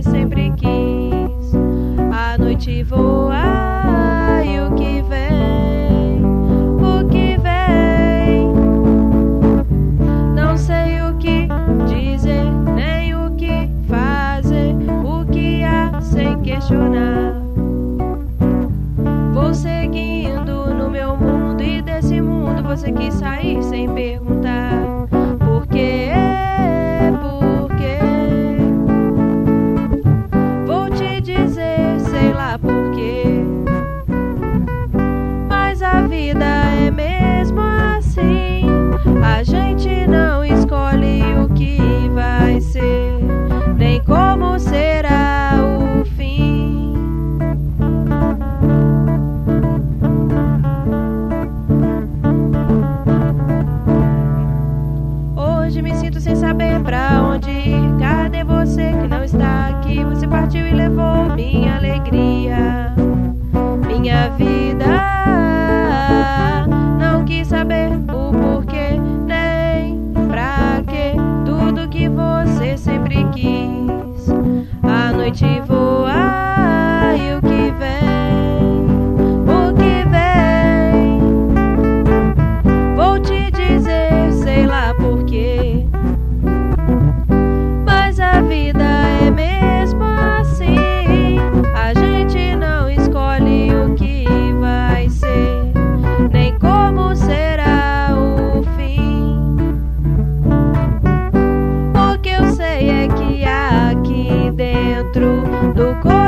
você sempre quis. A noite voa e o que vem, o que vem. Não sei o que dizer, nem o que fazer, o que há sem questionar. Vou seguindo no meu mundo e desse mundo você quis sair sem perguntar por quê, por quê. Vou te dizer, sei lá por quê, mas a vida é mesmo assim. A gente não escolhe o que vai ser, nem como será o fim. Hoje me sinto sem saber pra onde ir. Cadê você que não está aqui? Você partiu e levou minha alegria, minha vida. Não quis saber o porquê, nem pra quê. Tudo que você sempre quis. A noite voa e o que vem, o que vem. Vou te dizer, sei lá por quê, mas a vida é mesmo assim. A gente não escolhe o que vai ser, nem como será o fim. O que eu sei é que aqui dentro do corpo